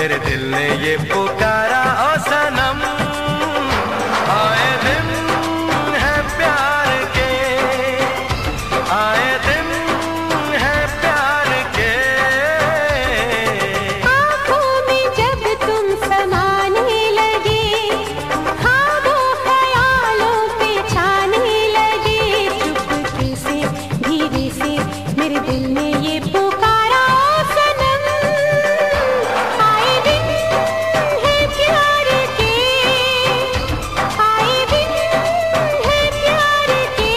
मेरे दिल ने ये पुकारा ओ सनम। आए दिन है प्यार के, आए दिन है प्यार के। आँखों में जब तुम समाने लगे, ख्वाबों ख्यालों पे छाने लगे, चुपके से धीरे से मेरे दिल ने ये पुकारा ओ सनम। आए दिन है प्यार के, आए दिन है प्यार के।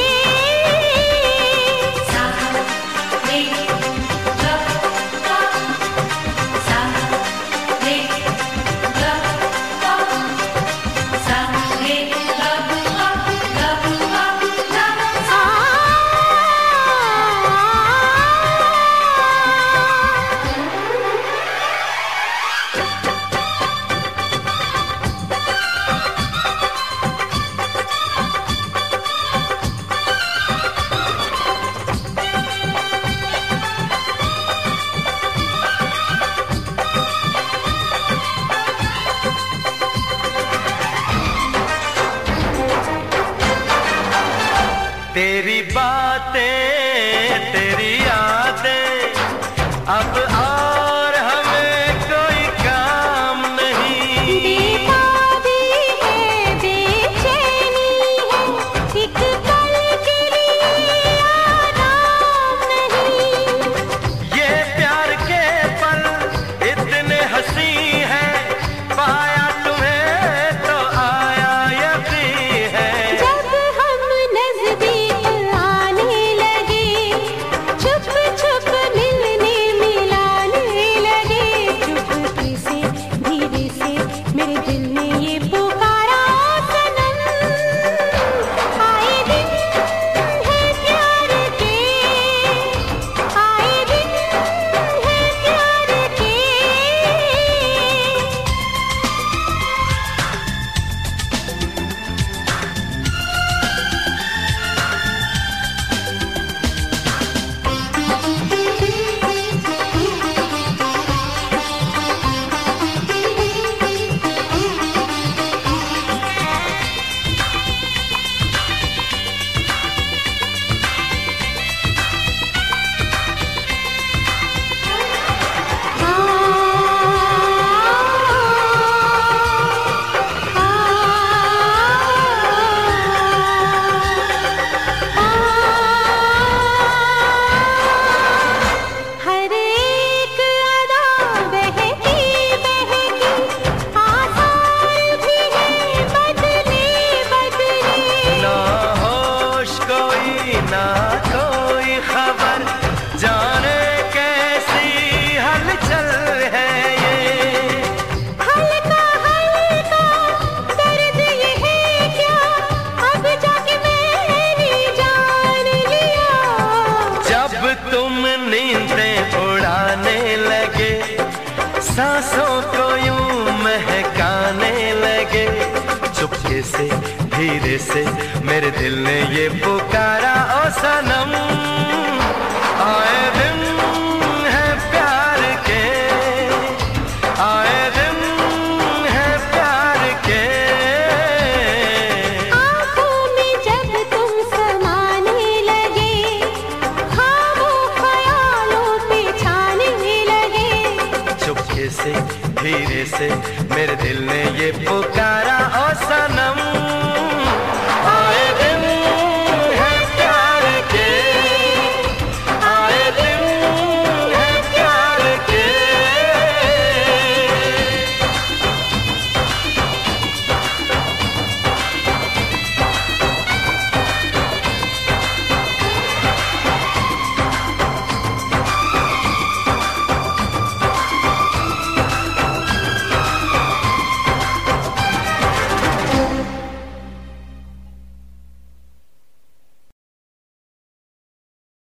सा रे गा गा, सा रे गा गा, सा रे गा गा गा गा गा। तेरी बातें तेरी यादें अब और हमें कोई काम नहीं। बेताबी है, बेचैनी है, एक पल के लिए आराम नहीं। ये प्यार के पल इतने हंसी हैं, पाया तुम्हें तो आया यकीन है। जब हम नजदीक आने लगे, छुप छुप मिलने मिलाने लगे, चुपके से धीरे से मेरे दिल ने ये पुकारा ओ सनम। आए दिन है प्यार के, आए दिन है प्यार के। हर एक अदा बहकी बहकी, आसार भी है बदले बदले। ना होश कोई ना कोई खबर, जाने कैसी हलचल है ये। हल्का हल्का दर्द ये है क्या, अब जाके मैंने जान लिया। जब तुम नींदें उड़ाने लगे, सांसों को यूं महकाने लगे, चुपके से धीरे से मेरे दिल ने ये पुकारा।